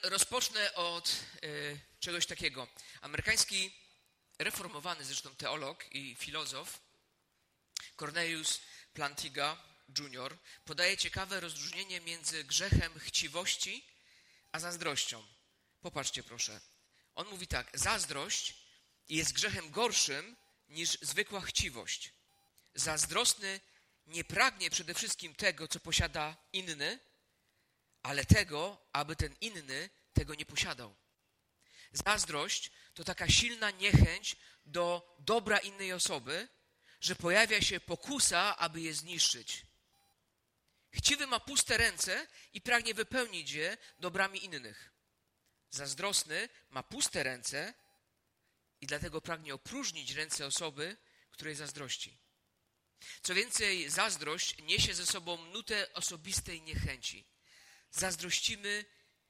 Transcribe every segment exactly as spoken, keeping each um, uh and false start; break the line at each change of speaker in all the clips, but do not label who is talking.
rozpocznę od y, czegoś takiego. Amerykański reformowany zresztą teolog i filozof Cornelius Plantinga junior podaje ciekawe rozróżnienie między grzechem chciwości a zazdrością. Popatrzcie proszę. On mówi tak: zazdrość jest grzechem gorszym niż zwykła chciwość. Zazdrosny nie pragnie przede wszystkim tego, co posiada inny, ale tego, aby ten inny tego nie posiadał. Zazdrość to taka silna niechęć do dobra innej osoby, że pojawia się pokusa, aby je zniszczyć. Chciwy ma puste ręce i pragnie wypełnić je dobrami innych. Zazdrosny ma puste ręce i dlatego pragnie opróżnić ręce osoby, której zazdrości. Co więcej, zazdrość niesie ze sobą nutę osobistej niechęci. Zazdrościmy,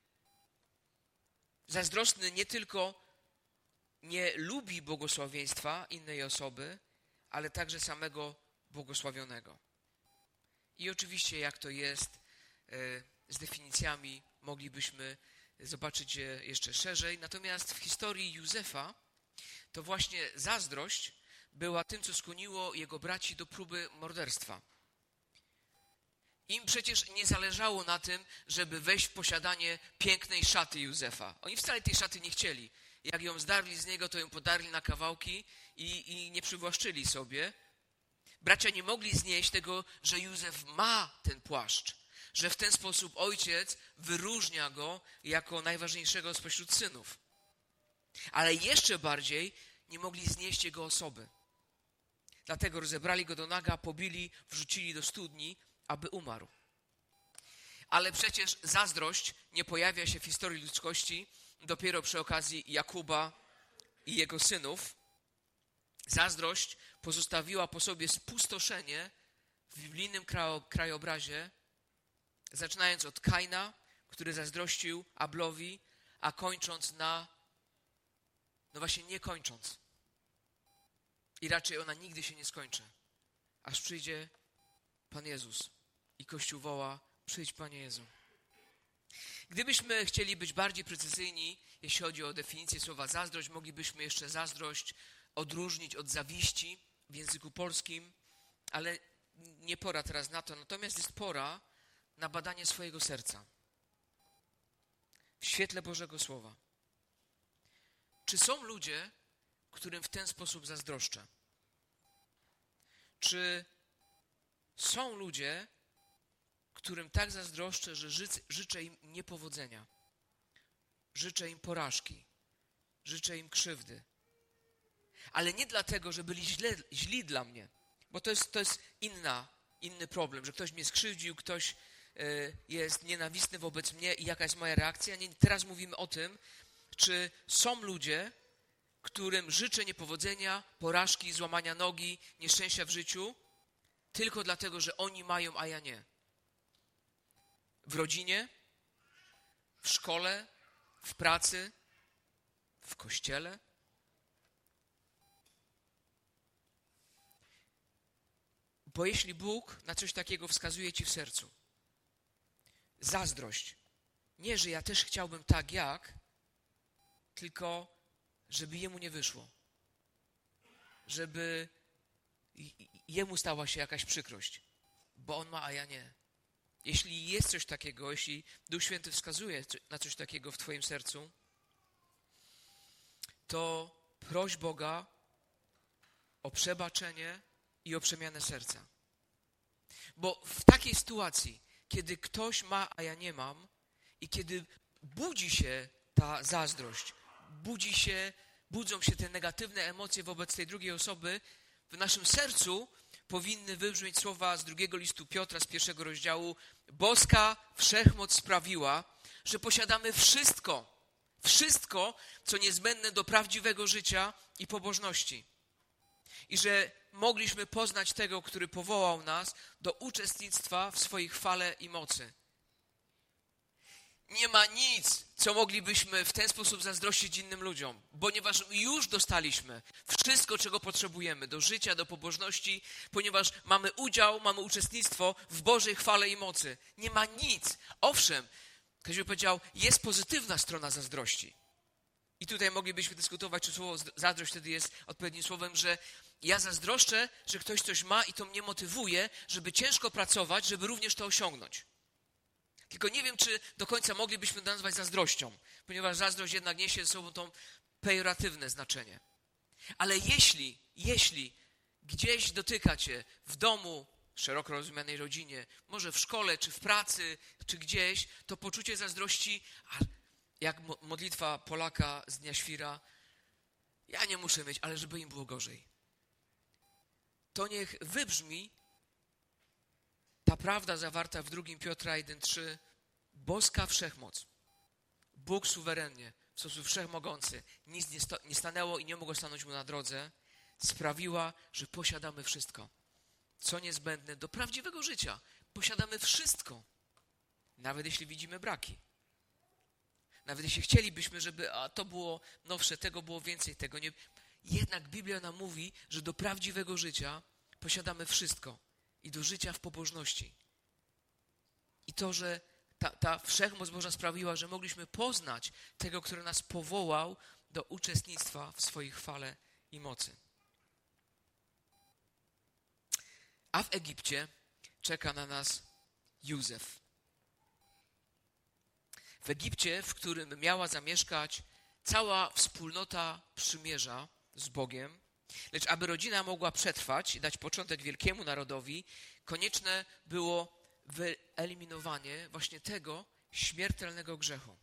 zazdrosny nie tylko nie lubi błogosławieństwa innej osoby, ale także samego błogosławionego. I oczywiście, jak to jest z definicjami, moglibyśmy zobaczyć je jeszcze szerzej. Natomiast w historii Józefa to właśnie zazdrość była tym, co skłoniło jego braci do próby morderstwa. Im przecież nie zależało na tym, żeby wejść w posiadanie pięknej szaty Józefa. Oni wcale tej szaty nie chcieli. Jak ją zdarli z niego, to ją podarli na kawałki i, i nie przywłaszczyli sobie. Bracia nie mogli znieść tego, że Józef ma ten płaszcz, że w ten sposób ojciec wyróżnia go jako najważniejszego spośród synów. Ale jeszcze bardziej nie mogli znieść jego osoby. Dlatego rozebrali go do naga, pobili, wrzucili do studni, aby umarł. Ale przecież zazdrość nie pojawia się w historii ludzkości dopiero przy okazji Jakuba i jego synów. Zazdrość pozostawiła po sobie spustoszenie w biblijnym krajobrazie, zaczynając od Kaina, który zazdrościł Ablowi, a kończąc na, no właśnie nie kończąc. I raczej ona nigdy się nie skończy, aż przyjdzie Pan Jezus i Kościół woła: przyjdź, Panie Jezu. Gdybyśmy chcieli być bardziej precyzyjni, jeśli chodzi o definicję słowa zazdrość, moglibyśmy jeszcze zazdrość odróżnić od zawiści w języku polskim, ale nie pora teraz na to. Natomiast jest pora na badanie swojego serca w świetle Bożego Słowa. Czy są ludzie, którym w ten sposób zazdroszczę? Czy są ludzie, którym tak zazdroszczę, że ży- życzę im niepowodzenia, życzę im porażki, życzę im krzywdy? Ale nie dlatego, że byli źle, źli dla mnie, bo to jest, to jest inna, inny problem, że ktoś mnie skrzywdził, ktoś y, jest nienawistny wobec mnie i jaka jest moja reakcja. Nie, teraz mówimy o tym, czy są ludzie, którym życzę niepowodzenia, porażki, złamania nogi, nieszczęścia w życiu, tylko dlatego, że oni mają, a ja nie. W rodzinie, w szkole, w pracy, w kościele. Bo jeśli Bóg na coś takiego wskazuje ci w sercu, zazdrość, nie, że ja też chciałbym tak jak, tylko żeby jemu nie wyszło, żeby jemu stała się jakaś przykrość, bo on ma, a ja nie. Jeśli jest coś takiego, jeśli Duch Święty wskazuje na coś takiego w twoim sercu, to proś Boga o przebaczenie i o przemianę serca. Bo w takiej sytuacji, kiedy ktoś ma, a ja nie mam, i kiedy budzi się ta zazdrość, budzi się, budzą się te negatywne emocje wobec tej drugiej osoby, w naszym sercu powinny wybrzmieć słowa z drugiego listu Piotra, z pierwszego rozdziału: boska wszechmoc sprawiła, że posiadamy wszystko, wszystko, co niezbędne do prawdziwego życia i pobożności. I że mogliśmy poznać tego, który powołał nas do uczestnictwa w swojej chwale i mocy. Nie ma nic, co moglibyśmy w ten sposób zazdrościć innym ludziom, ponieważ już dostaliśmy wszystko, czego potrzebujemy do życia, do pobożności, ponieważ mamy udział, mamy uczestnictwo w Bożej chwale i mocy. Nie ma nic. Owszem, Ktoś by powiedział, jest pozytywna strona zazdrości. I tutaj moglibyśmy dyskutować, czy słowo zazdrość wtedy jest odpowiednim słowem, że ja zazdroszczę, że ktoś coś ma i to mnie motywuje, żeby ciężko pracować, żeby również to osiągnąć. Tylko nie wiem, czy do końca moglibyśmy to nazwać zazdrością, ponieważ zazdrość jednak niesie ze sobą to pejoratywne znaczenie. Ale jeśli, jeśli gdzieś dotyka cię w domu, szeroko rozumianej rodzinie, może w szkole, czy w pracy, czy gdzieś, to poczucie zazdrości, a jak modlitwa Polaka z Dnia Świra, ja nie muszę mieć, ale żeby im było gorzej. To niech wybrzmi ta prawda zawarta w drugim Piotra jeden trzy, boska wszechmoc, Bóg suwerennie, w sposób wszechmogący, nic nie, sto, nie stanęło i nie mogło stanąć mu na drodze, sprawiła, że posiadamy wszystko, co niezbędne do prawdziwego życia. Posiadamy wszystko, nawet jeśli widzimy braki. Nawet jeśli chcielibyśmy, żeby a to było nowsze, tego było więcej, tego nie. Jednak Biblia nam mówi, że do prawdziwego życia posiadamy wszystko i do życia w pobożności. I to, że ta, ta wszechmoc Boża sprawiła, że mogliśmy poznać tego, który nas powołał do uczestnictwa w swojej chwale i mocy. A w Egipcie czeka na nas Józef. W Egipcie, w którym miała zamieszkać cała wspólnota przymierza z Bogiem, lecz aby rodzina mogła przetrwać i dać początek wielkiemu narodowi, konieczne było wyeliminowanie właśnie tego śmiertelnego grzechu.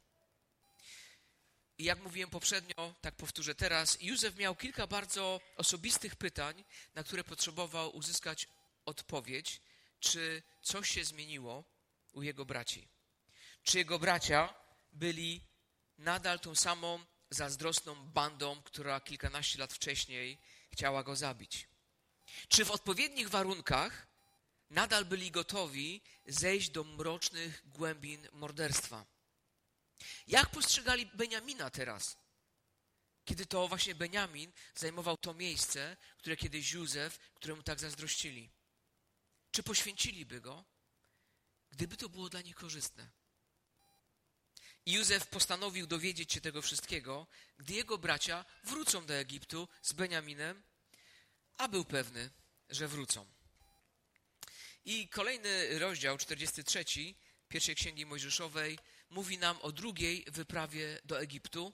I jak mówiłem poprzednio, tak powtórzę teraz, Józef miał kilka bardzo osobistych pytań, na które potrzebował uzyskać odpowiedź, czy coś się zmieniło u jego braci. Czy jego bracia byli nadal tą samą zazdrosną bandą, która kilkanaście lat wcześniej chciała go zabić? Czy w odpowiednich warunkach nadal byli gotowi zejść do mrocznych głębin morderstwa? Jak postrzegali Beniamina teraz, kiedy to właśnie Beniamin zajmował to miejsce, które kiedyś Józef, któremu tak zazdrościli? Czy poświęciliby go, gdyby to było dla nich korzystne? I Józef postanowił dowiedzieć się tego wszystkiego, gdy jego bracia wrócą do Egiptu z Beniaminem, a był pewny, że wrócą. I kolejny rozdział, czterdziesty trzeci, pierwszej Księgi Mojżeszowej, mówi nam o drugiej wyprawie do Egiptu.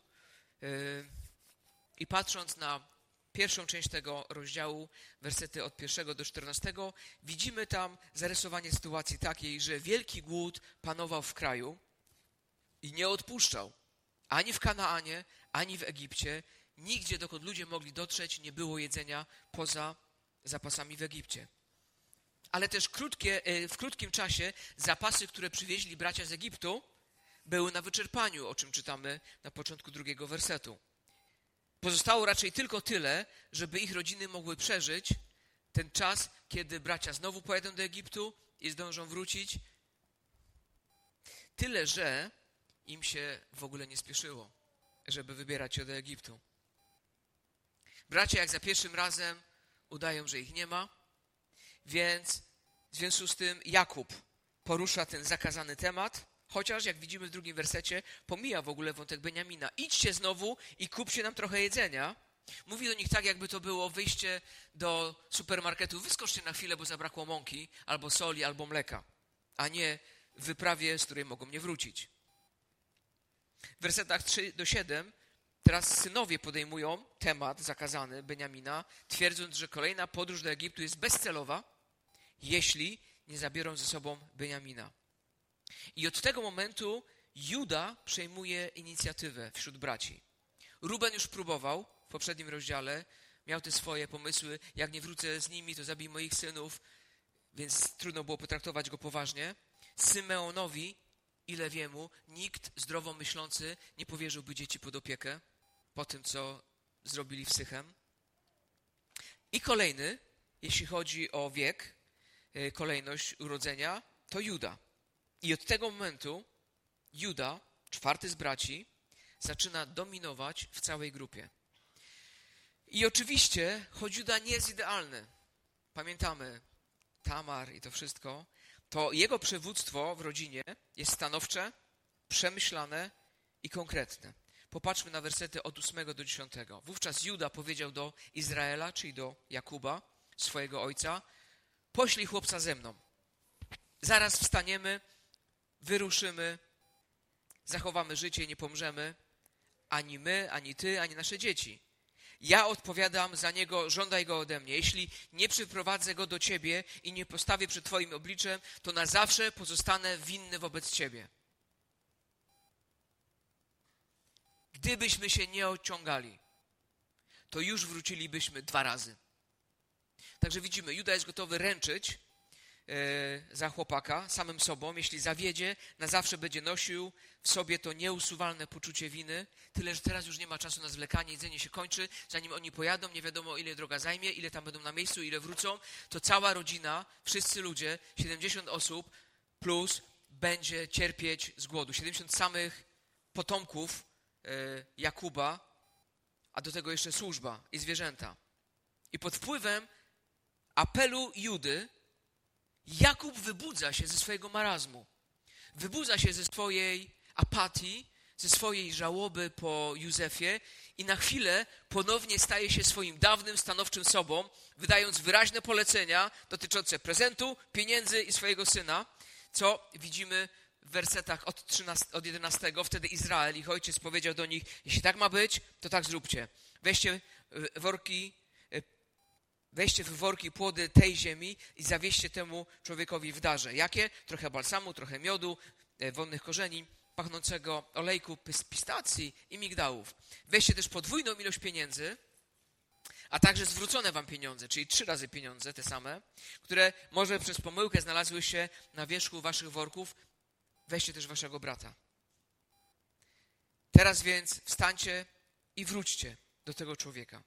I patrząc na pierwszą część tego rozdziału, wersety od pierwszego do czternastego, widzimy tam zarysowanie sytuacji takiej, że wielki głód panował w kraju i nie odpuszczał. Ani w Kanaanie, ani w Egipcie. Nigdzie, dokąd ludzie mogli dotrzeć, nie było jedzenia poza zapasami w Egipcie. Ale też krótkie, w krótkim czasie zapasy, które przywieźli bracia z Egiptu, były na wyczerpaniu, o czym czytamy na początku drugiego wersetu. Pozostało raczej tylko tyle, żeby ich rodziny mogły przeżyć ten czas, kiedy bracia znowu pojadą do Egiptu i zdążą wrócić. Tyle, że im się w ogóle nie spieszyło, żeby wybierać się do Egiptu. Bracia jak za pierwszym razem udają, że ich nie ma, więc w związku z tym Jakub porusza ten zakazany temat, chociaż jak widzimy w drugim wersecie, pomija w ogóle wątek Beniamina. Idźcie znowu i kupcie nam trochę jedzenia. Mówi do nich tak, jakby to było wyjście do supermarketu. Wyskoczcie na chwilę, bo zabrakło mąki, albo soli, albo mleka, a nie w wyprawie, z której mogą nie wrócić. W wersetach trzy do siedem teraz synowie podejmują temat zakazany Beniamina, twierdząc, że kolejna podróż do Egiptu jest bezcelowa, jeśli nie zabiorą ze sobą Beniamina. I od tego momentu Juda przejmuje inicjatywę wśród braci. Ruben już próbował w poprzednim rozdziale, miał te swoje pomysły, jak nie wrócę z nimi, to zabij moich synów, więc trudno było potraktować go poważnie. Symeonowi i Lewiemu nikt zdrowo myślący nie powierzyłby dzieci pod opiekę po tym, co zrobili w Sychem. I kolejny, jeśli chodzi o wiek, kolejność urodzenia, to Juda. I od tego momentu Juda, czwarty z braci, zaczyna dominować w całej grupie. I oczywiście, choć Juda nie jest idealny, pamiętamy Tamar i to wszystko, to jego przywództwo w rodzinie jest stanowcze, przemyślane i konkretne. Popatrzmy na wersety od ósmego do dziesiątego. Wówczas Juda powiedział do Izraela, czyli do Jakuba, swojego ojca: poślij chłopca ze mną. Zaraz wstaniemy, wyruszymy, zachowamy życie i nie pomrzemy. Ani my, ani ty, ani nasze dzieci. Ja odpowiadam za niego, żądaj go ode mnie. Jeśli nie przyprowadzę go do ciebie i nie postawię przed twoim obliczem, to na zawsze pozostanę winny wobec ciebie. Gdybyśmy się nie ociągali, to już wrócilibyśmy dwa razy. Także widzimy, Juda jest gotowy ręczyć e, za chłopaka samym sobą. Jeśli zawiedzie, na zawsze będzie nosił w sobie to nieusuwalne poczucie winy. Tyle, że teraz już nie ma czasu na zwlekanie, jedzenie się kończy. Zanim oni pojadą, nie wiadomo ile droga zajmie, ile tam będą na miejscu, ile wrócą. To cała rodzina, wszyscy ludzie, siedemdziesiąt osób plus będzie cierpieć z głodu. siedemdziesiąt samych potomków e, Jakuba, a do tego jeszcze służba i zwierzęta. I pod wpływem apelu Judy Jakub wybudza się ze swojego marazmu. Wybudza się ze swojej apatii, ze swojej żałoby po Józefie i na chwilę ponownie staje się swoim dawnym, stanowczym sobą, wydając wyraźne polecenia dotyczące prezentu, pieniędzy i swojego syna, co widzimy w wersetach od, trzynastego, od jedenastego. Wtedy Izrael, ich ojciec, powiedział do nich: jeśli tak ma być, to tak zróbcie. Weźcie worki, weźcie w worki płody tej ziemi i zawieźcie temu człowiekowi w darze. Jakie? Trochę balsamu, trochę miodu, wonnych korzeni, pachnącego olejku, pistacji i migdałów. Weźcie też podwójną ilość pieniędzy, a także zwrócone wam pieniądze, czyli trzy razy pieniądze, te same, które może przez pomyłkę znalazły się na wierzchu waszych worków. Weźcie też waszego brata. Teraz więc wstańcie i wróćcie do tego człowieka.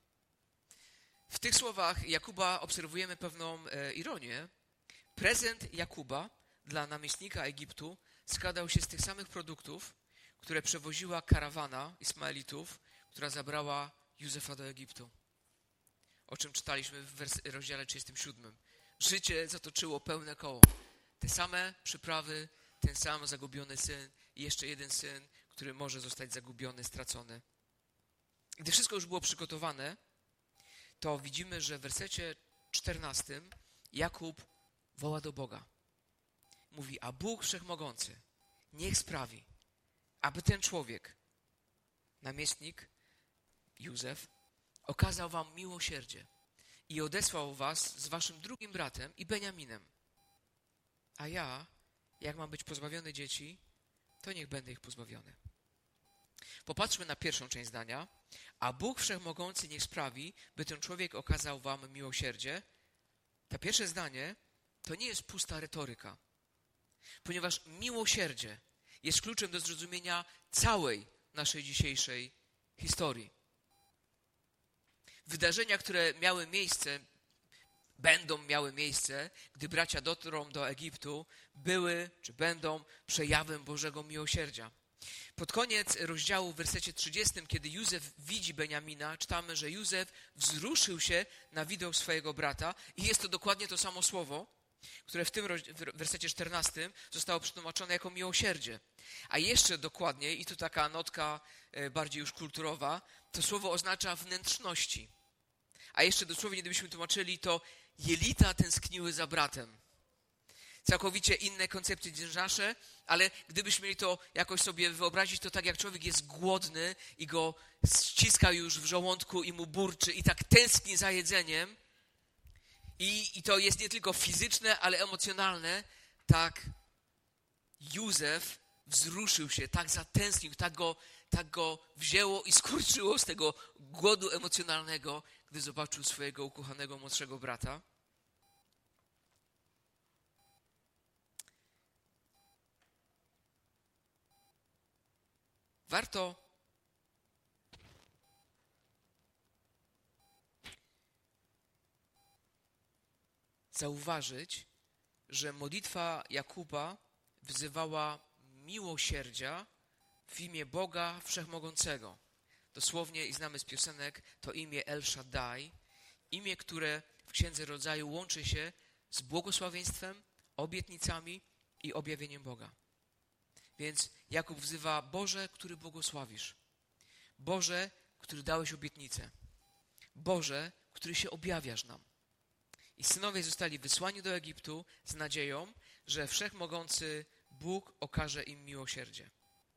W tych słowach Jakuba obserwujemy pewną e, ironię. Prezent Jakuba dla namiestnika Egiptu składał się z tych samych produktów, które przewoziła karawana Ismaelitów, która zabrała Józefa do Egiptu. O czym czytaliśmy w wers- rozdziale trzydziestym siódmym. Życie zatoczyło pełne koło. Te same przyprawy, ten sam zagubiony syn i jeszcze jeden syn, który może zostać zagubiony, stracony. Gdy wszystko już było przygotowane, to widzimy, że w wersecie czternastym Jakub woła do Boga. Mówi: a Bóg Wszechmogący niech sprawi, aby ten człowiek, namiestnik Józef, okazał wam miłosierdzie i odesłał was z waszym drugim bratem i Beniaminem. A ja, jak mam być pozbawiony dzieci, to niech będę ich pozbawiony. Popatrzmy na pierwszą część zdania. A Bóg Wszechmogący niech sprawi, by ten człowiek okazał wam miłosierdzie. To pierwsze zdanie to nie jest pusta retoryka, ponieważ miłosierdzie jest kluczem do zrozumienia całej naszej dzisiejszej historii. Wydarzenia, które miały miejsce, będą miały miejsce, gdy bracia dotrą do Egiptu, były czy będą przejawem Bożego miłosierdzia. Pod koniec rozdziału w wersecie trzydziestym, kiedy Józef widzi Beniamina, czytamy, że Józef wzruszył się na widok swojego brata i jest to dokładnie to samo słowo, które w tym wersecie czternastym zostało przetłumaczone jako miłosierdzie. A jeszcze dokładniej, i tu taka notka bardziej już kulturowa, to słowo oznacza wnętrzności. A jeszcze dosłownie, gdybyśmy tłumaczyli, to jelita tęskniły za bratem. Całkowicie inne koncepcje niż nasze, ale gdybyśmy mieli to jakoś sobie wyobrazić, to tak jak człowiek jest głodny i go ściska już w żołądku i mu burczy i tak tęskni za jedzeniem i, i to jest nie tylko fizyczne, ale emocjonalne, tak Józef wzruszył się, tak zatęsknił, tak go, tak go wzięło i skurczyło z tego głodu emocjonalnego, gdy zobaczył swojego ukochanego młodszego brata. Warto zauważyć, że modlitwa Jakuba wzywała miłosierdzia w imię Boga Wszechmogącego. Dosłownie, i znamy z piosenek, to imię El Shaddai, imię, które w Księdze Rodzaju łączy się z błogosławieństwem, obietnicami i objawieniem Boga. Więc Jakub wzywa: Boże, który błogosławisz. Boże, który dałeś obietnicę. Boże, który się objawiasz nam. I synowie zostali wysłani do Egiptu z nadzieją, że wszechmogący Bóg okaże im miłosierdzie.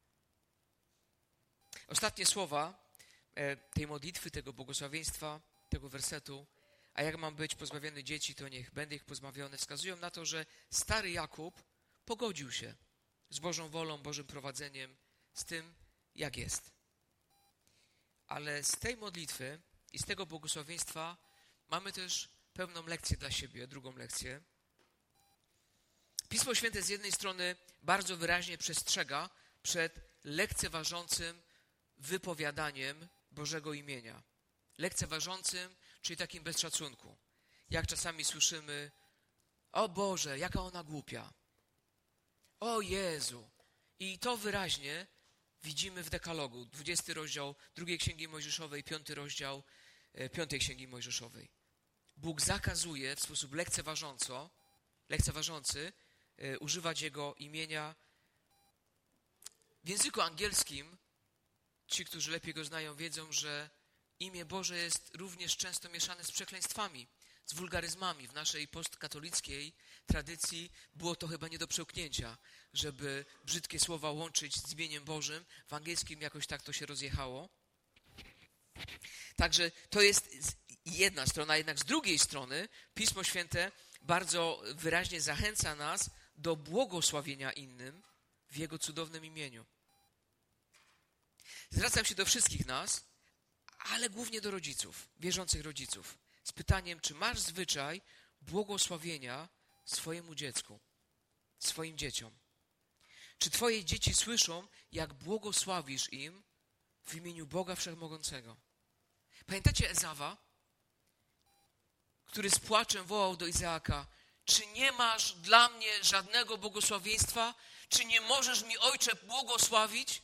Ostatnie słowa tej modlitwy, tego błogosławieństwa, tego wersetu: a jak mam być pozbawiony dzieci, to niech będę ich pozbawiony, wskazują na to, że stary Jakub pogodził się z Bożą wolą, Bożym prowadzeniem, z tym, jak jest. Ale z tej modlitwy i z tego błogosławieństwa mamy też pewną lekcję dla siebie, drugą lekcję. Pismo Święte z jednej strony bardzo wyraźnie przestrzega przed lekceważącym wypowiadaniem Bożego imienia. Lekceważącym, czyli takim bez szacunku. Jak czasami słyszymy: o Boże, jaka ona głupia. O Jezu. I to wyraźnie widzimy w Dekalogu, dwudziesty rozdział drugiej Księgi Mojżeszowej, piąty rozdział piątej Księgi Mojżeszowej. Bóg zakazuje w sposób lekceważąco, lekceważący y, używać Jego imienia. W języku angielskim ci, którzy lepiej go znają, wiedzą, że imię Boże jest również często mieszane z przekleństwami, z wulgaryzmami. W naszej postkatolickiej tradycji było to chyba nie do przełknięcia, żeby brzydkie słowa łączyć z imieniem Bożym. W angielskim jakoś tak to się rozjechało. Także to jest jedna strona, jednak z drugiej strony Pismo Święte bardzo wyraźnie zachęca nas do błogosławienia innym w Jego cudownym imieniu. Zwracam się do wszystkich nas, ale głównie do rodziców, wierzących rodziców, z pytaniem, czy masz zwyczaj błogosławienia swojemu dziecku, swoim dzieciom? Czy twoje dzieci słyszą, jak błogosławisz im w imieniu Boga Wszechmogącego? Pamiętacie Ezawa, który z płaczem wołał do Izaaka: czy nie masz dla mnie żadnego błogosławieństwa? Czy nie możesz mi, ojcze, błogosławić?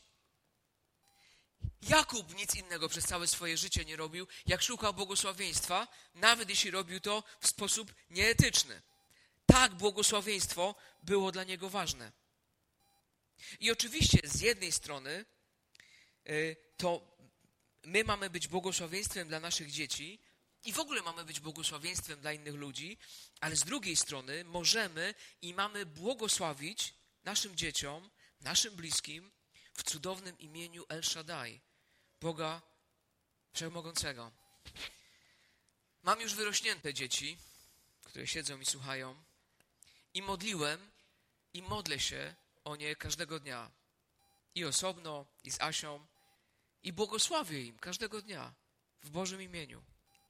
Jakub nic innego przez całe swoje życie nie robił, jak szukał błogosławieństwa, nawet jeśli robił to w sposób nieetyczny. Tak, błogosławieństwo było dla niego ważne. I oczywiście z jednej strony y, to my mamy być błogosławieństwem dla naszych dzieci i w ogóle mamy być błogosławieństwem dla innych ludzi, ale z drugiej strony możemy i mamy błogosławić naszym dzieciom, naszym bliskim w cudownym imieniu El Shaddai, Boga Wszechmogącego. Mam już wyrośnięte dzieci, które siedzą i słuchają, i modliłem i modlę się o nie każdego dnia. I osobno, i z Asią, i błogosławię im każdego dnia w Bożym imieniu.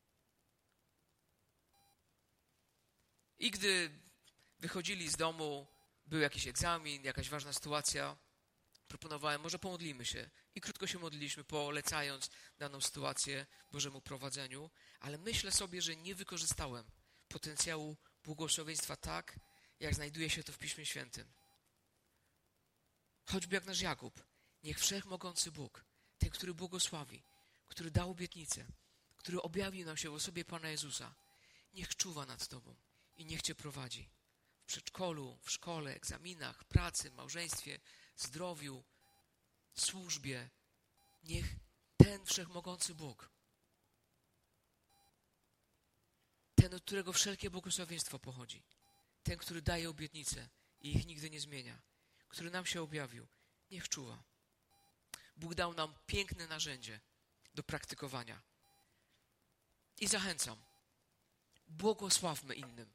I gdy wychodzili z domu, był jakiś egzamin, jakaś ważna sytuacja, proponowałem, może pomodlimy się. I krótko się modliliśmy, polecając daną sytuację Bożemu prowadzeniu, ale myślę sobie, że nie wykorzystałem potencjału błogosławieństwa tak, jak znajduje się to w Piśmie Świętym. Choćby jak nasz Jakub, niech Wszechmogący Bóg, ten, który błogosławi, który dał obietnicę, który objawił nam się w osobie Pana Jezusa, niech czuwa nad tobą i niech cię prowadzi w przedszkolu, w szkole, egzaminach, pracy, małżeństwie, zdrowiu, służbie. Niech ten Wszechmogący Bóg, ten, od którego wszelkie błogosławieństwo pochodzi, ten, który daje obietnice i ich nigdy nie zmienia, który nam się objawił, niech czuwa. Bóg dał nam piękne narzędzie do praktykowania. I zachęcam, błogosławmy innym.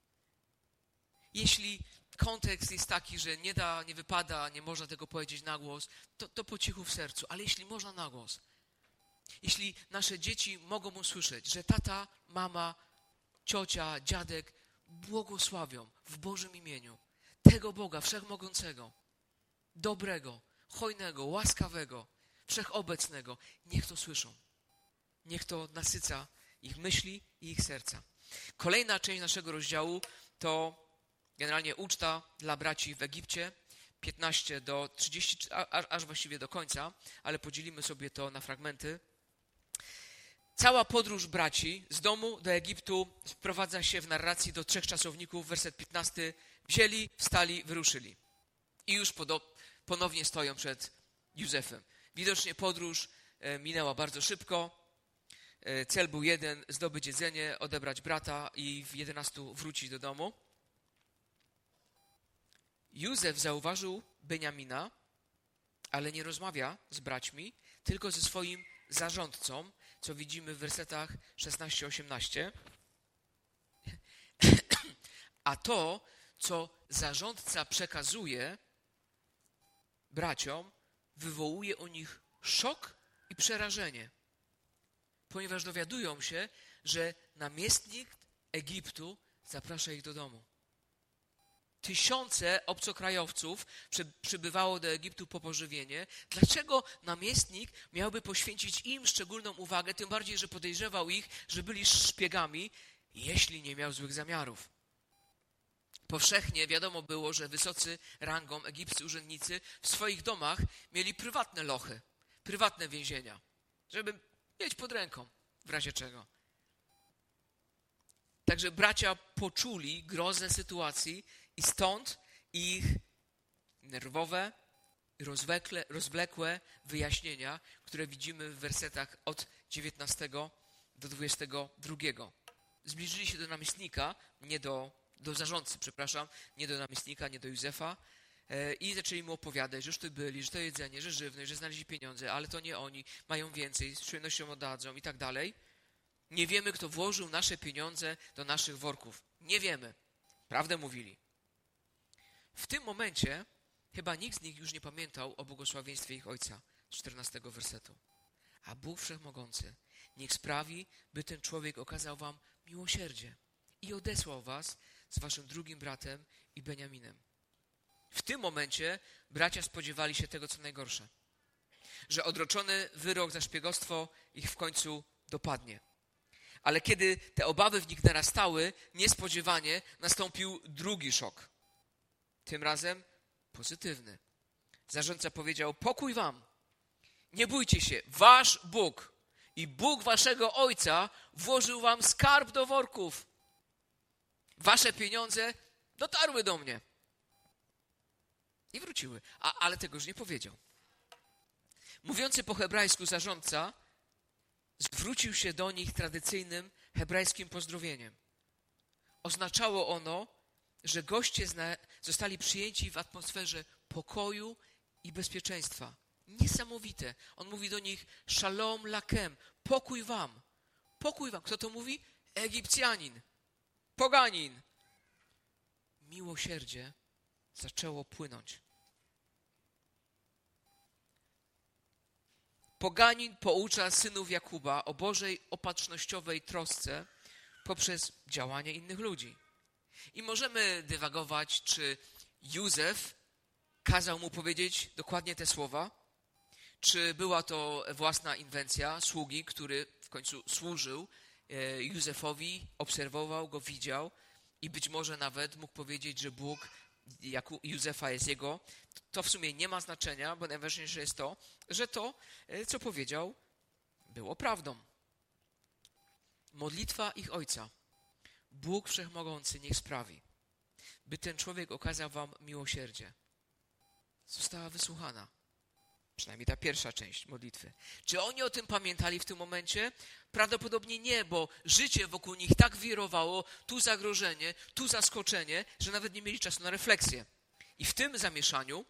Jeśli kontekst jest taki, że nie da, nie wypada, nie można tego powiedzieć na głos, to, to po cichu w sercu, ale jeśli można na głos, jeśli nasze dzieci mogą usłyszeć, że tata, mama, ciocia, dziadek błogosławią w Bożym imieniu tego Boga Wszechmogącego, dobrego, hojnego, łaskawego, wszechobecnego, niech to słyszą. Niech to nasyca ich myśli i ich serca. Kolejna część naszego rozdziału to generalnie uczta dla braci w Egipcie, piętnaście do trzydziestu, aż właściwie do końca, ale podzielimy sobie to na fragmenty. Cała podróż braci z domu do Egiptu sprowadza się w narracji do trzech czasowników. Werset piętnasty. Wzięli, wstali, wyruszyli. I już po, do, ponownie stoją przed Józefem. Widocznie podróż minęła bardzo szybko. Cel był jeden, zdobyć jedzenie, odebrać brata i w jedenastu wrócić do domu. Józef zauważył Beniamina, ale nie rozmawia z braćmi, tylko ze swoim zarządcą, co widzimy w wersetach szesnaście osiemnaście. A to, co zarządca przekazuje braciom, wywołuje u nich szok i przerażenie, ponieważ dowiadują się, że namiestnik Egiptu zaprasza ich do domu. Tysiące obcokrajowców przybywało do Egiptu po pożywienie. Dlaczego namiestnik miałby poświęcić im szczególną uwagę, tym bardziej, że podejrzewał ich, że byli szpiegami, jeśli nie miał złych zamiarów? Powszechnie wiadomo było, że wysocy rangą egipscy urzędnicy w swoich domach mieli prywatne lochy, prywatne więzienia, żeby mieć pod ręką, w razie czego. Także bracia poczuli grozę sytuacji i stąd ich nerwowe, rozwlekłe, rozwlekłe wyjaśnienia, które widzimy w wersetach od dziewiętnastego do dwudziestego drugiego. Zbliżyli się do namiestnika, nie do, do zarządcy, przepraszam, nie do namiestnika, nie do Józefa e, i zaczęli mu opowiadać, że już tu byli, że to jedzenie, że żywność, że znaleźli pieniądze, ale to nie oni, mają więcej, z przyjemnością oddadzą i tak dalej. Nie wiemy, kto włożył nasze pieniądze do naszych worków. Nie wiemy. Prawdę mówili. W tym momencie chyba nikt z nich już nie pamiętał o błogosławieństwie ich ojca, z czternastego wersetu. A Bóg Wszechmogący niech sprawi, by ten człowiek okazał wam miłosierdzie i odesłał was z waszym drugim bratem i Beniaminem. W tym momencie bracia spodziewali się tego, co najgorsze. Że odroczony wyrok za szpiegostwo ich w końcu dopadnie. Ale kiedy te obawy w nich narastały, niespodziewanie nastąpił drugi szok. Tym razem pozytywny. Zarządca powiedział: pokój wam, nie bójcie się, wasz Bóg i Bóg waszego ojca włożył wam skarb do worków. Wasze pieniądze dotarły do mnie. I wróciły. A, ale tego już nie powiedział. Mówiący po hebrajsku zarządca zwrócił się do nich tradycyjnym hebrajskim pozdrowieniem. Oznaczało ono, że goście zostali przyjęci w atmosferze pokoju i bezpieczeństwa. Niesamowite. On mówi do nich: shalom lakem, pokój wam. Pokój wam. Kto to mówi? Egipcjanin, poganin. Miłosierdzie zaczęło płynąć. Poganin poucza synów Jakuba o Bożej opatrznościowej trosce poprzez działanie innych ludzi. I możemy dywagować, czy Józef kazał mu powiedzieć dokładnie te słowa, czy była to własna inwencja sługi, który w końcu służył Józefowi, obserwował go, widział i być może nawet mógł powiedzieć, że Bóg Józefa jest jego. To w sumie nie ma znaczenia, bo najważniejsze jest to, że to, co powiedział, było prawdą. Modlitwa ich ojca. Bóg Wszechmogący niech sprawi, by ten człowiek okazał wam miłosierdzie. Została wysłuchana. Przynajmniej ta pierwsza część modlitwy. Czy oni o tym pamiętali w tym momencie? Prawdopodobnie nie, bo życie wokół nich tak wirowało, tu zagrożenie, tu zaskoczenie, że nawet nie mieli czasu na refleksję. I w tym zamieszaniu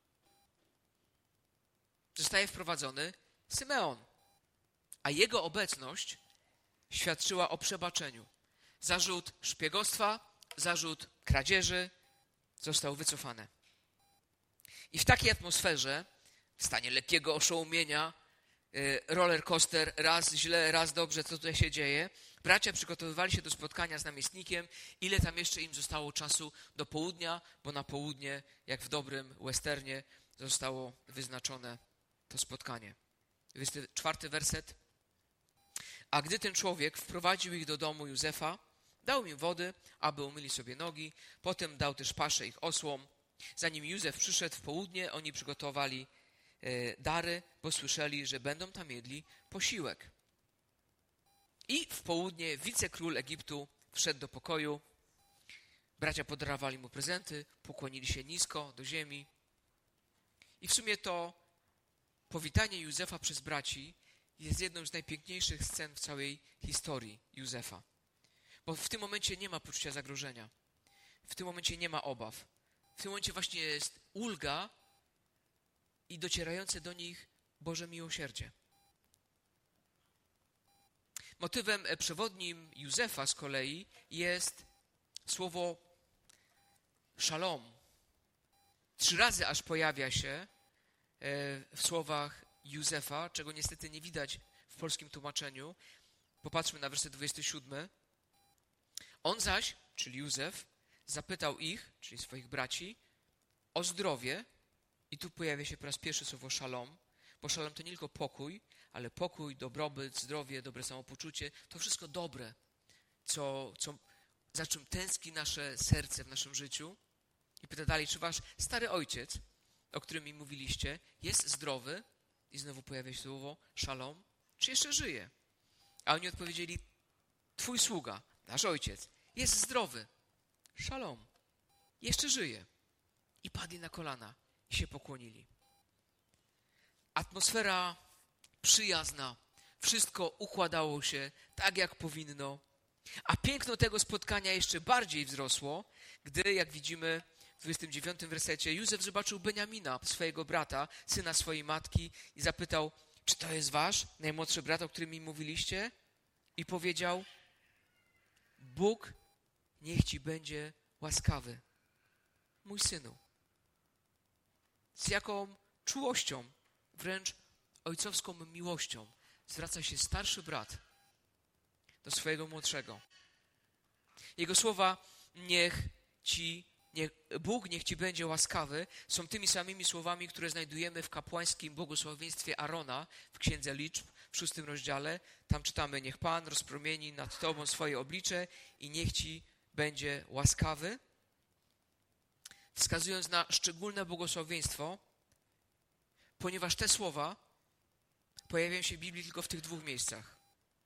zostaje wprowadzony Symeon, a jego obecność świadczyła o przebaczeniu. Zarzut szpiegostwa, zarzut kradzieży został wycofany. I w takiej atmosferze, w stanie lekkiego oszołomienia, roller coaster, raz źle, raz dobrze, co tutaj się dzieje, bracia przygotowywali się do spotkania z namiestnikiem. Ile tam jeszcze im zostało czasu? Do południa, bo na południe, jak w dobrym westernie, zostało wyznaczone to spotkanie. dwudziesty czwarty werset. A gdy ten człowiek wprowadził ich do domu Józefa, dał im wody, aby umyli sobie nogi, potem dał też paszę ich osłom. Zanim Józef przyszedł w południe, oni przygotowali e, dary, bo słyszeli, że będą tam jedli posiłek. I w południe wicekról Egiptu wszedł do pokoju. Bracia podarowali mu prezenty, pokłonili się nisko do ziemi I w sumie to powitanie Józefa przez braci jest jedną z najpiękniejszych scen w całej historii Józefa. Bo w tym momencie nie ma poczucia zagrożenia. W tym momencie nie ma obaw. W tym momencie właśnie jest ulga i docierające do nich Boże miłosierdzie. Motywem przewodnim Józefa z kolei jest słowo szalom. Trzy razy aż pojawia się w słowach Józefa, czego niestety nie widać w polskim tłumaczeniu. Popatrzmy na werset dwudziesty siódmy. On zaś, czyli Józef, zapytał ich, czyli swoich braci, o zdrowie. I tu pojawia się po raz pierwszy słowo szalom, bo szalom to nie tylko pokój, ale pokój, dobrobyt, zdrowie, dobre samopoczucie, to wszystko dobre, co, co, za czym tęskni nasze serce w naszym życiu. I pyta dalej, czy wasz stary ojciec, o którym mi mówiliście, jest zdrowy? I znowu pojawia się słowo szalom, czy jeszcze żyje? A oni odpowiedzieli, twój sługa, nasz ojciec, jest zdrowy. Szalom, jeszcze żyje. I padli na kolana i się pokłonili. Atmosfera przyjazna, wszystko układało się tak, jak powinno. A piękno tego spotkania jeszcze bardziej wzrosło, gdy, jak widzimy w dwudziestym dziewiątym wersecie, Józef zobaczył Beniamina, swojego brata, syna swojej matki i zapytał, czy to jest wasz najmłodszy brat, o którym mi mówiliście? I powiedział, Bóg niech ci będzie łaskawy, mój synu. Z jaką czułością, wręcz ojcowską miłością zwraca się starszy brat do swojego młodszego. Jego słowa, niech ci, niech, Bóg niech ci będzie łaskawy, są tymi samymi słowami, które znajdujemy w kapłańskim błogosławieństwie Arona w Księdze Liczb w szóstym rozdziale. Tam czytamy, niech Pan rozpromieni nad tobą swoje oblicze i niech ci będzie łaskawy. Wskazując na szczególne błogosławieństwo, ponieważ te słowa pojawiają się w Biblii tylko w tych dwóch miejscach.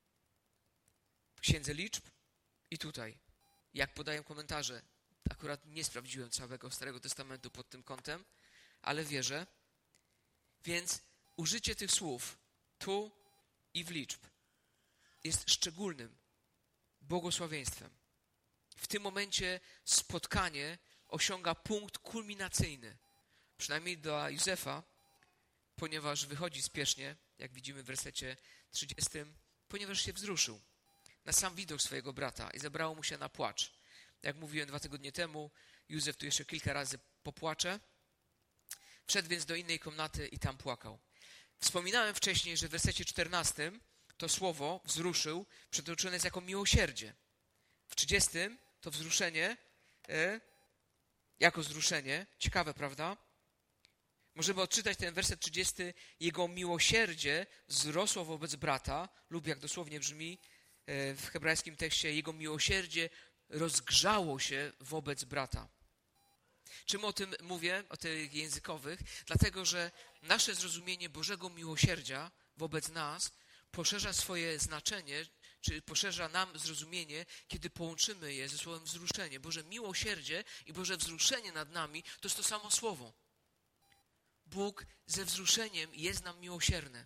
W Księdze Liczb i tutaj. Jak podają komentarze, akurat nie sprawdziłem całego Starego Testamentu pod tym kątem, ale wierzę. Więc użycie tych słów tu i w liczb jest szczególnym błogosławieństwem. W tym momencie spotkanie osiąga punkt kulminacyjny, przynajmniej dla Józefa, ponieważ wychodzi spiesznie, jak widzimy w wersecie trzydziestym, ponieważ się wzruszył na sam widok swojego brata i zabrało mu się na płacz. Jak mówiłem dwa tygodnie temu, Józef tu jeszcze kilka razy popłacze. Wszedł więc do innej komnaty i tam płakał. Wspominałem wcześniej, że w wersecie czternastym to słowo wzruszył przetłumaczone jest jako miłosierdzie. W trzydziestym to wzruszenie e, jako wzruszenie. Ciekawe, prawda? Możemy odczytać ten werset trzydziesty. Jego miłosierdzie wzrosło wobec brata, lub jak dosłownie brzmi e, w hebrajskim tekście, jego miłosierdzie rozgrzało się wobec brata. Czym o tym mówię, o tych językowych? Dlatego, że nasze zrozumienie Bożego miłosierdzia wobec nas poszerza swoje znaczenie, czy poszerza nam zrozumienie, kiedy połączymy je ze słowem wzruszenie. Boże miłosierdzie i Boże wzruszenie nad nami to jest to samo słowo. Bóg ze wzruszeniem jest nam miłosierny.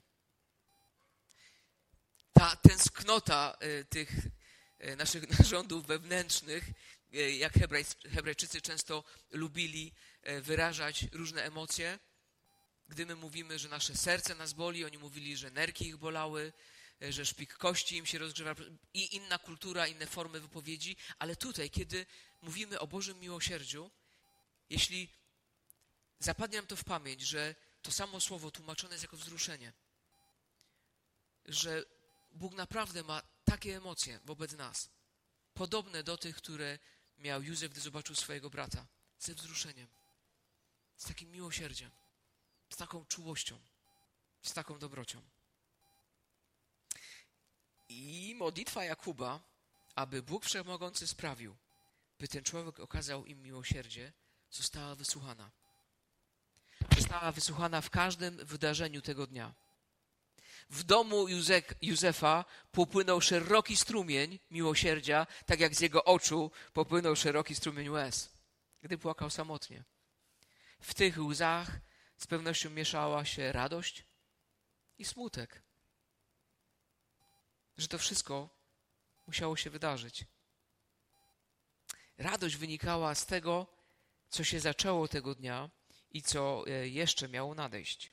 Ta tęsknota y, tych y, naszych narządów wewnętrznych, y, jak Hebraj, Hebrajczycy często lubili y, wyrażać różne emocje. Gdy my mówimy, że nasze serce nas boli, oni mówili, że nerki ich bolały, y, że szpik kości im się rozgrzewa i inna kultura, inne formy wypowiedzi. Ale tutaj, kiedy mówimy o Bożym miłosierdziu, jeśli zapadnie nam to w pamięć, że to samo słowo tłumaczone jest jako wzruszenie, że Bóg naprawdę ma takie emocje wobec nas, podobne do tych, które miał Józef, gdy zobaczył swojego brata, ze wzruszeniem, z takim miłosierdziem, z taką czułością, z taką dobrocią. I modlitwa Jakuba, aby Bóg Wszechmogący sprawił, by ten człowiek okazał im miłosierdzie, została wysłuchana. Została wysłuchana w każdym wydarzeniu tego dnia. W domu Józek, Józefa popłynął szeroki strumień miłosierdzia, tak jak z jego oczu popłynął szeroki strumień łez, gdy płakał samotnie. W tych łzach z pewnością mieszała się radość i smutek. Że to wszystko musiało się wydarzyć. Radość wynikała z tego, co się zaczęło tego dnia i co jeszcze miało nadejść.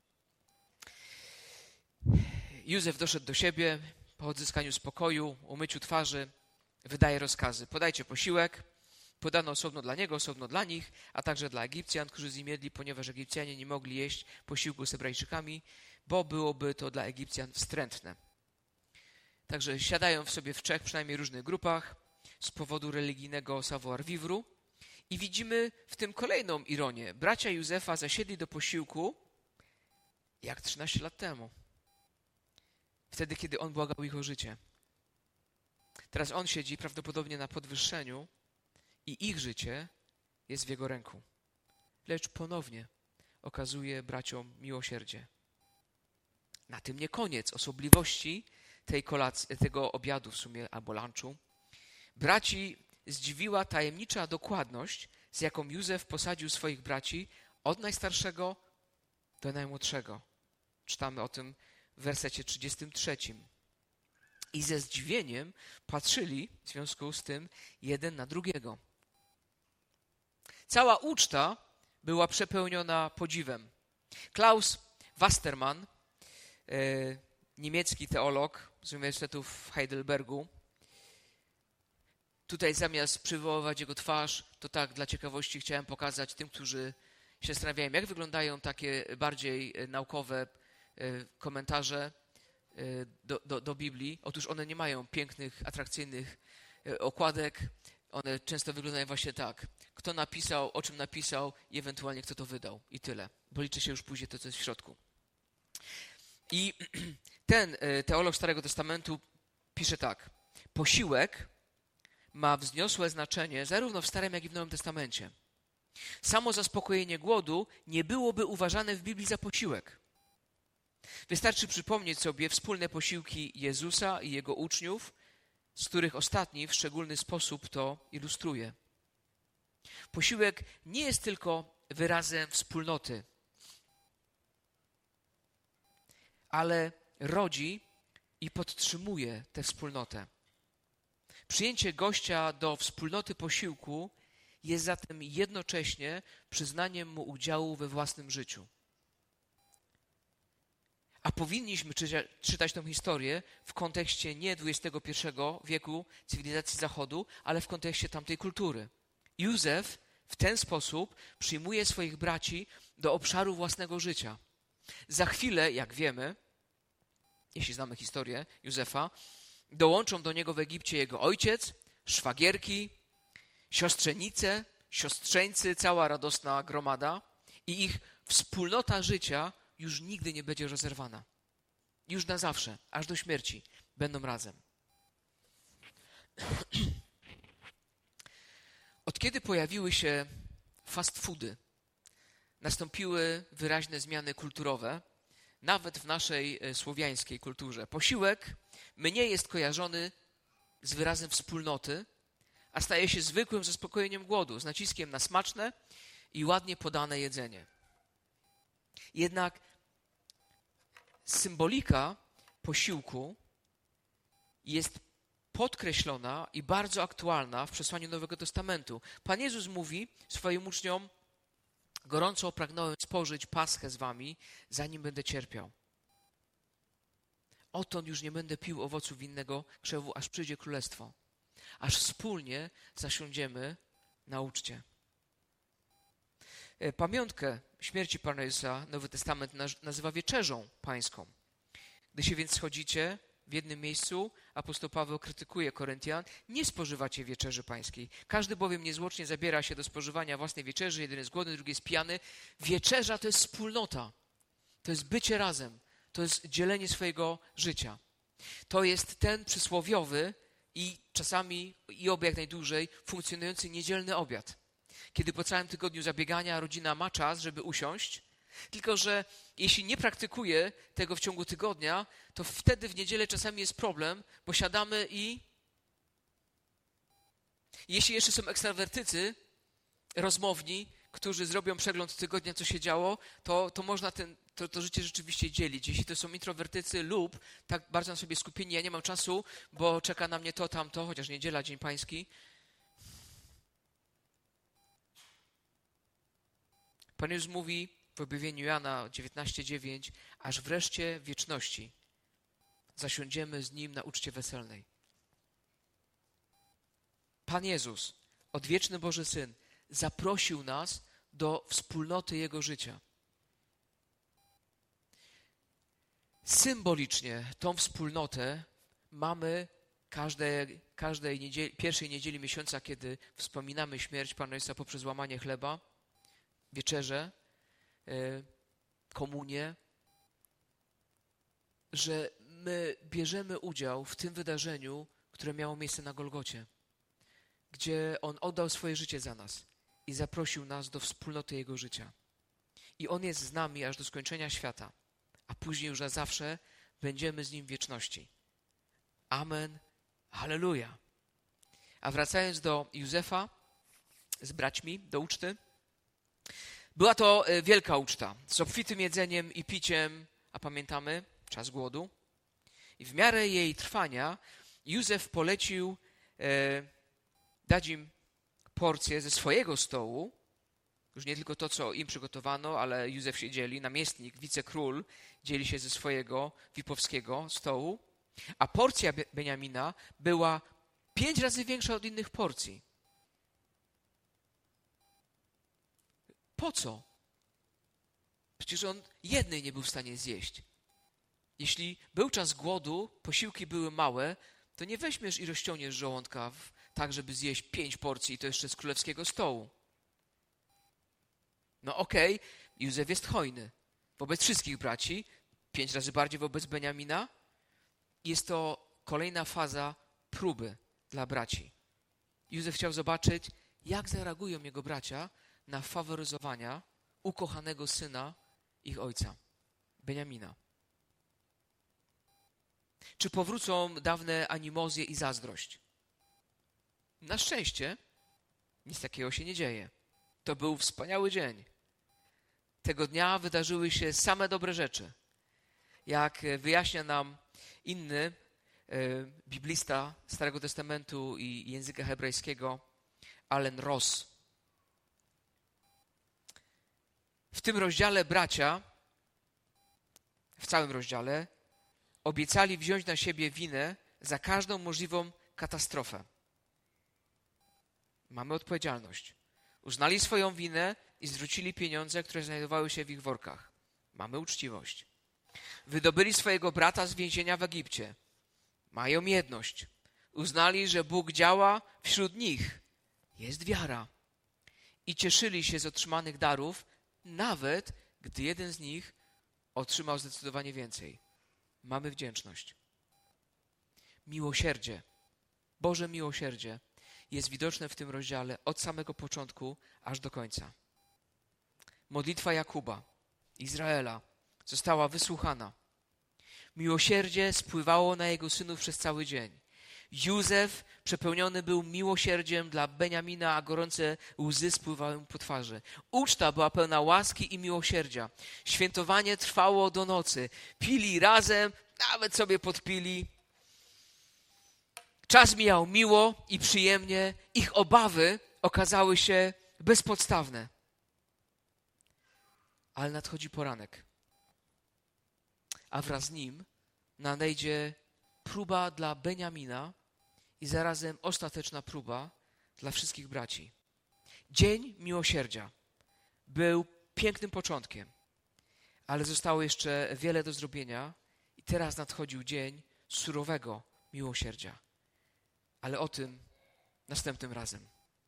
Józef doszedł do siebie po odzyskaniu spokoju, umyciu twarzy, wydaje rozkazy. Podajcie posiłek. Podano osobno dla niego, osobno dla nich, a także dla Egipcjan, którzy z nim jedli, ponieważ Egipcjanie nie mogli jeść posiłku z Hebrajczykami, bo byłoby to dla Egipcjan wstrętne. Także siadają w sobie w trzech, przynajmniej różnych grupach, z powodu religijnego savoir-vivre i widzimy w tym kolejną ironię. Bracia Józefa zasiedli do posiłku jak trzynaście lat temu. Wtedy, kiedy on błagał ich o życie. Teraz on siedzi prawdopodobnie na podwyższeniu i ich życie jest w jego ręku. Lecz ponownie okazuje braciom miłosierdzie. Na tym nie koniec osobliwości tej kolacji, tego obiadu w sumie, albo lunchu. Braci zdziwiła tajemnicza dokładność, z jaką Józef posadził swoich braci od najstarszego do najmłodszego. Czytamy o tym w wersecie trzydziestym trzecim. I ze zdziwieniem patrzyli w związku z tym jeden na drugiego. Cała uczta była przepełniona podziwem. Klaus Wasterman, e, niemiecki teolog z Uniwersytetu w Heidelbergu, tutaj zamiast przywoływać jego twarz, to tak dla ciekawości chciałem pokazać tym, którzy się zastanawiają, jak wyglądają takie bardziej naukowe komentarze do, do, do Biblii. Otóż one nie mają pięknych, atrakcyjnych okładek. One często wyglądają właśnie tak. Kto napisał, o czym napisał i ewentualnie kto to wydał. I tyle. Bo liczy się już później to, co jest w środku. I ten teolog Starego Testamentu pisze tak. Posiłek ma wzniosłe znaczenie zarówno w Starym, jak i w Nowym Testamencie. Samo zaspokojenie głodu nie byłoby uważane w Biblii za posiłek. Wystarczy przypomnieć sobie wspólne posiłki Jezusa i Jego uczniów, z których ostatni w szczególny sposób to ilustruje. Posiłek nie jest tylko wyrazem wspólnoty, ale rodzi i podtrzymuje tę wspólnotę. Przyjęcie gościa do wspólnoty posiłku jest zatem jednocześnie przyznaniem mu udziału we własnym życiu. A powinniśmy czyta- czytać tę historię w kontekście nie dwudziestego pierwszego wieku cywilizacji Zachodu, ale w kontekście tamtej kultury. Józef w ten sposób przyjmuje swoich braci do obszaru własnego życia. Za chwilę, jak wiemy, jeśli znamy historię Józefa, dołączą do niego w Egipcie jego ojciec, szwagierki, siostrzenice, siostrzeńcy, cała radosna gromada i ich wspólnota życia już nigdy nie będzie rozerwana. Już na zawsze, aż do śmierci będą razem. Od kiedy pojawiły się fast foody, nastąpiły wyraźne zmiany kulturowe, nawet w naszej słowiańskiej kulturze. Posiłek mniej jest kojarzony z wyrazem wspólnoty, a staje się zwykłym zaspokojeniem głodu, z naciskiem na smaczne i ładnie podane jedzenie. Jednak symbolika posiłku jest podkreślona i bardzo aktualna w przesłaniu Nowego Testamentu. Pan Jezus mówi swoim uczniom: gorąco pragnąłem spożyć Paschę z wami, zanim będę cierpiał. Odtąd już nie będę pił owocu winnego krzewu, aż przyjdzie królestwo. Aż wspólnie zasiądziemy na uczcie. Pamiątkę śmierci Pana Jezusa Nowy Testament nazywa wieczerzą pańską. Gdy się więc schodzicie w jednym miejscu, apostoł Paweł krytykuje Koryntian: nie spożywacie wieczerzy pańskiej. Każdy bowiem niezwłocznie zabiera się do spożywania własnej wieczerzy, jeden jest głodny, drugi jest pijany. Wieczerza to jest wspólnota, to jest bycie razem, to jest dzielenie swojego życia. To jest ten przysłowiowy i czasami i oby jak najdłużej funkcjonujący niedzielny obiad. Kiedy po całym tygodniu zabiegania rodzina ma czas, żeby usiąść, tylko że jeśli nie praktykuje tego w ciągu tygodnia, to wtedy w niedzielę czasami jest problem, bo siadamy i jeśli jeszcze są ekstrawertycy, rozmowni, którzy zrobią przegląd tygodnia, co się działo, to, to można ten, to, to życie rzeczywiście dzielić. Jeśli to są introwertycy lub tak bardzo na sobie skupieni, ja nie mam czasu, bo czeka na mnie to, tamto, chociaż niedziela, Dzień Pański. Pan Jezus mówi w objawieniu Jana dziewiętnaście dziewięć, aż wreszcie w wieczności zasiądziemy z Nim na uczcie weselnej. Pan Jezus, odwieczny Boży Syn, zaprosił nas do wspólnoty Jego życia. Symbolicznie tą wspólnotę mamy każdej, każdej niedzieli, pierwszej niedzieli miesiąca, kiedy wspominamy śmierć Pana Jezusa poprzez łamanie chleba, wieczerzę, komunię, że my bierzemy udział w tym wydarzeniu, które miało miejsce na Golgocie, gdzie On oddał swoje życie za nas i zaprosił nas do wspólnoty Jego życia. I On jest z nami aż do skończenia świata, a później już na zawsze będziemy z Nim w wieczności. Amen. Halleluja. A wracając do Józefa z braćmi, do uczty, była to wielka uczta z obfitym jedzeniem i piciem, a pamiętamy, czas głodu. I w miarę jej trwania Józef polecił e, dać im porcję ze swojego stołu, już nie tylko to, co im przygotowano, ale Józef się dzieli, namiestnik, wicekról dzieli się ze swojego wipowskiego stołu, a porcja Beniamina była pięć razy większa od innych porcji. Po co? Przecież on jednej nie był w stanie zjeść. Jeśli był czas głodu, posiłki były małe, to nie weźmiesz i rozciągniesz żołądka w, tak, żeby zjeść pięć porcji i to jeszcze z królewskiego stołu. No okej, okay, Józef jest hojny wobec wszystkich braci, pięć razy bardziej wobec Beniamina. Jest to kolejna faza próby dla braci. Józef chciał zobaczyć, jak zareagują jego bracia na faworyzowania ukochanego syna ich ojca, Beniamina. Czy powrócą dawne animozje i zazdrość? Na szczęście nic takiego się nie dzieje. To był wspaniały dzień. Tego dnia wydarzyły się same dobre rzeczy. Jak wyjaśnia nam inny e, biblista Starego Testamentu i języka hebrajskiego, Allen Ross. W tym rozdziale bracia, w całym rozdziale, obiecali wziąć na siebie winę za każdą możliwą katastrofę. Mamy odpowiedzialność. Uznali swoją winę i zwrócili pieniądze, które znajdowały się w ich workach. Mamy uczciwość. Wydobyli swojego brata z więzienia w Egipcie. Mają jedność. Uznali, że Bóg działa wśród nich. Jest wiara. I cieszyli się z otrzymanych darów, nawet gdy jeden z nich otrzymał zdecydowanie więcej. Mamy wdzięczność. Miłosierdzie, Boże miłosierdzie jest widoczne w tym rozdziale od samego początku aż do końca. Modlitwa Jakuba, Izraela, została wysłuchana. Miłosierdzie spływało na jego synów przez cały dzień. Józef przepełniony był miłosierdziem dla Beniamina, a gorące łzy spływały mu po twarzy. Uczta była pełna łaski i miłosierdzia. Świętowanie trwało do nocy. Pili razem, nawet sobie podpili. Czas mijał miło i przyjemnie. Ich obawy okazały się bezpodstawne. Ale nadchodzi poranek. A wraz z nim nadejdzie próba dla Beniamina i zarazem ostateczna próba dla wszystkich braci. Dzień miłosierdzia był pięknym początkiem, ale zostało jeszcze wiele do zrobienia i teraz nadchodził dzień surowego miłosierdzia. Ale o tym następnym razem.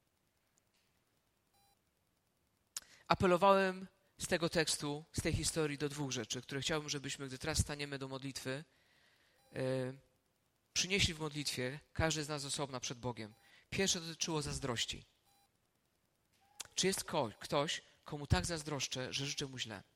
Apelowałem z tego tekstu, z tej historii do dwóch rzeczy, które chciałbym, żebyśmy, gdy teraz staniemy do modlitwy, yy, przynieśli w modlitwie, każdy z nas osobna przed Bogiem. Pierwsze dotyczyło zazdrości. Czy jest ktoś, komu tak zazdroszczę, że życzę mu źle?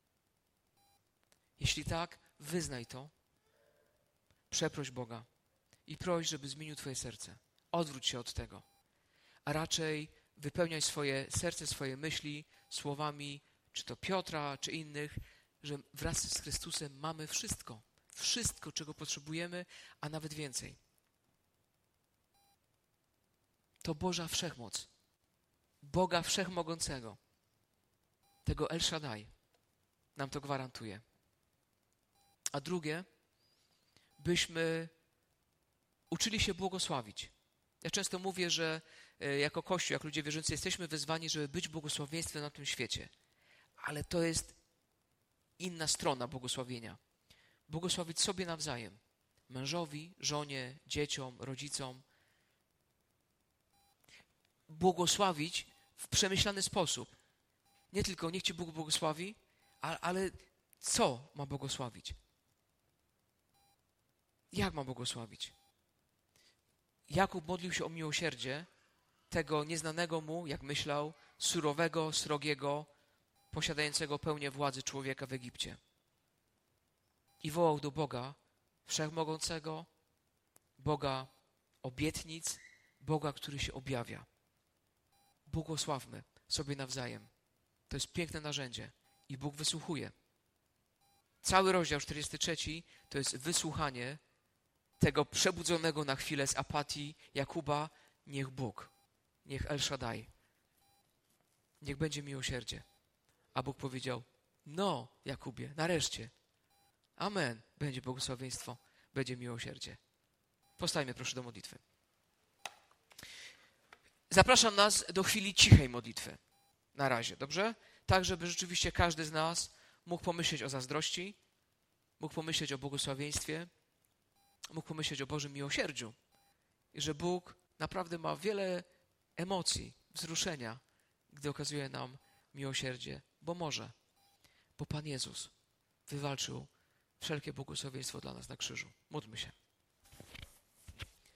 Jeśli tak, wyznaj to, przeproś Boga i proś, żeby zmienił twoje serce. Odwróć się od tego, a raczej wypełniać swoje serce, swoje myśli słowami, czy to Piotra, czy innych, że wraz z Chrystusem mamy wszystko. Wszystko, czego potrzebujemy, a nawet więcej. To Boża Wszechmoc. Boga Wszechmogącego. Tego El Shaddai nam to gwarantuje. A drugie, byśmy uczyli się błogosławić. Ja często mówię, że jako Kościół, jak ludzie wierzący, jesteśmy wezwani, żeby być błogosławieństwem na tym świecie. Ale to jest inna strona błogosławienia. Błogosławić sobie nawzajem. Mężowi, żonie, dzieciom, rodzicom. Błogosławić w przemyślany sposób. Nie tylko niech Ci Bóg błogosławi, ale, ale co ma błogosławić? Jak ma błogosławić? Jakub modlił się o miłosierdzie tego nieznanego mu, jak myślał, surowego, srogiego, posiadającego pełnię władzy człowieka w Egipcie. I wołał do Boga Wszechmogącego, Boga obietnic, Boga, który się objawia. Błogosławmy sobie nawzajem. To jest piękne narzędzie i Bóg wysłuchuje. Cały rozdział czterdziesty trzeci to jest wysłuchanie tego przebudzonego na chwilę z apatii Jakuba. Niech Bóg, niech El Shaddai, niech będzie miłosierdzie. A Bóg powiedział, no Jakubie, nareszcie. Amen. Będzie błogosławieństwo, będzie miłosierdzie. Powstajmy proszę do modlitwy. Zapraszam nas do chwili cichej modlitwy. Na razie, dobrze? Tak, żeby rzeczywiście każdy z nas mógł pomyśleć o zazdrości, mógł pomyśleć o błogosławieństwie, mógł pomyśleć o Bożym miłosierdziu. I że Bóg naprawdę ma wiele emocji, wzruszenia, gdy okazuje nam miłosierdzie. Bo może. Bo Pan Jezus wywalczył wszelkie błogosławieństwo dla nas na krzyżu. Módlmy się.